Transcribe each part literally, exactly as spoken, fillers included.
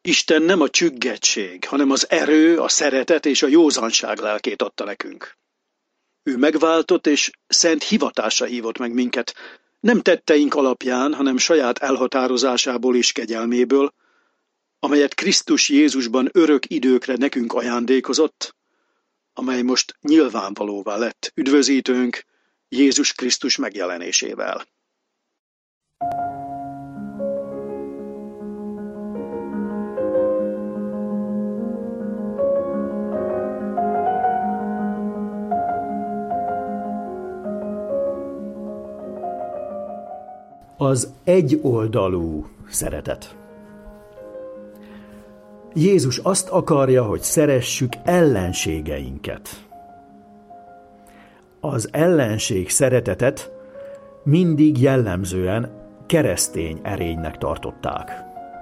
Isten nem a csüggettség, hanem az erő, a szeretet és a józanság lelkét adta nekünk. Ő megváltott és szent hivatásra hívott meg minket, nem tetteink alapján, hanem saját elhatározásából és kegyelméből, amelyet Krisztus Jézusban örök időkre nekünk ajándékozott, amely most nyilvánvalóvá lett üdvözítőnk Jézus Krisztus megjelenésével. Az egyoldalú szeretet. Jézus azt akarja, hogy szeressük ellenségeinket. Az ellenség szeretetet mindig jellemzően keresztény erénynek tartották.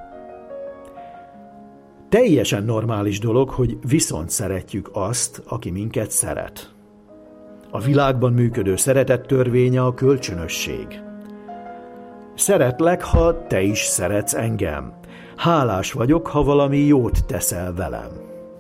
Teljesen normális dolog, hogy viszont szeretjük azt, aki minket szeret. A világban működő szeretet törvénye a kölcsönösség. Szeretlek, ha te is szeretsz engem. Hálás vagyok, ha valami jót teszel velem.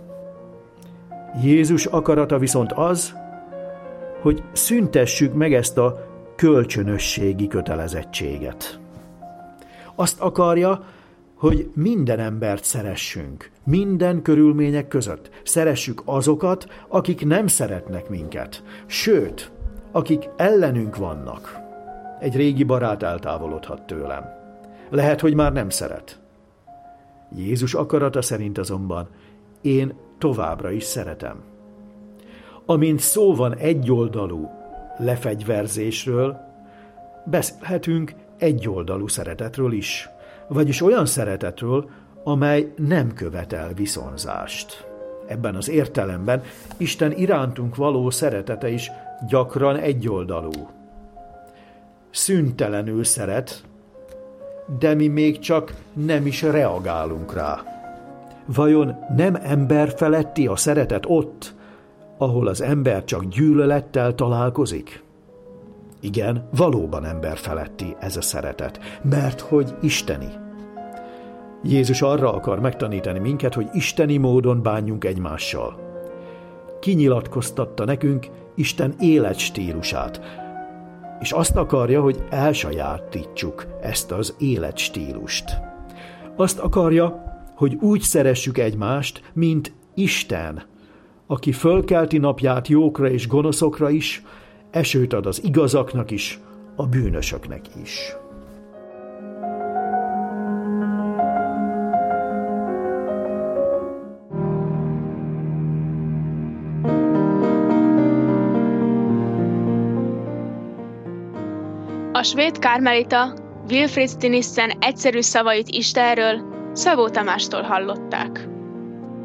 Jézus akarata viszont az, hogy szüntessük meg ezt a kölcsönösségi kötelezettséget. Azt akarja, hogy minden embert szeressünk, minden körülmények között. Szeressük azokat, akik nem szeretnek minket, sőt, akik ellenünk vannak. Egy régi barát eltávolodhat tőlem. Lehet, hogy már nem szeret. Jézus akarata szerint azonban én továbbra is szeretem. Amint szó van egyoldalú lefegyverzésről, beszélhetünk egyoldalú szeretetről is, vagyis olyan szeretetről, amely nem követel viszonzást. Ebben az értelemben Isten irántunk való szeretete is gyakran egyoldalú. Szüntelenül szeret, de mi még csak nem is reagálunk rá. Vajon nem emberfeletti a szeretet ott, ahol az ember csak gyűlölettel találkozik? Igen, valóban emberfeletti ez a szeretet, mert hogy isteni. Jézus arra akar megtanítani minket, hogy isteni módon bánjunk egymással. Kinyilatkoztatta nekünk Isten életstílusát, és azt akarja, hogy elsajátítsuk ezt az életstílust. Azt akarja, hogy úgy szeressük egymást, mint Isten, aki fölkelti napját jókra és gonoszokra is, esőt ad az igazaknak is, a bűnösöknek is. A svéd kármelita Wilfrid Stinissen egyszerű szavait Istenről Szabó Tamástól hallották.